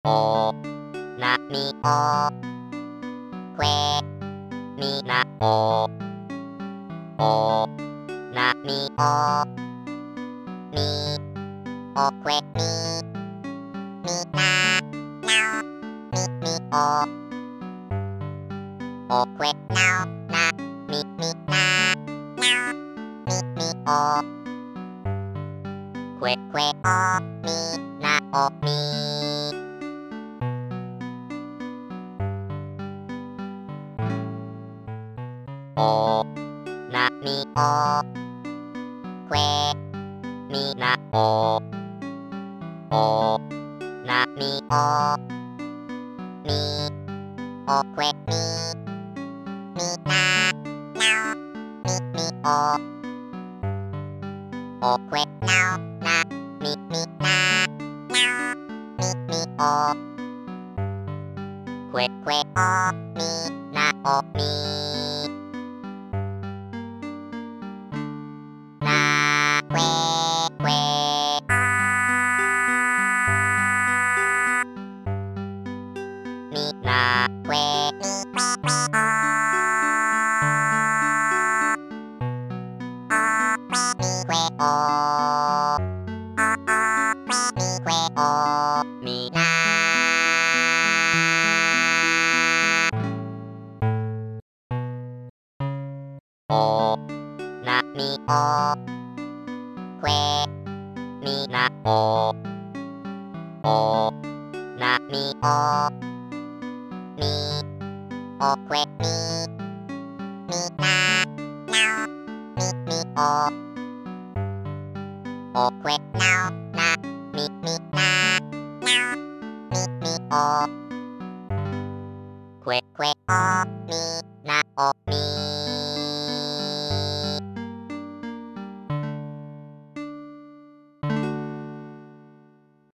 おなみおくえみなおなみおみおくえみななおみおくえなおなみななおくえおみなおみおなみおくえみなおなみおみおくえみななおくえなおなみななおくえおみなおみなくえくえみなくえくえおみなおなみおくえみなおなみおみおくえみななおくえなおなみななおくえおみなおみ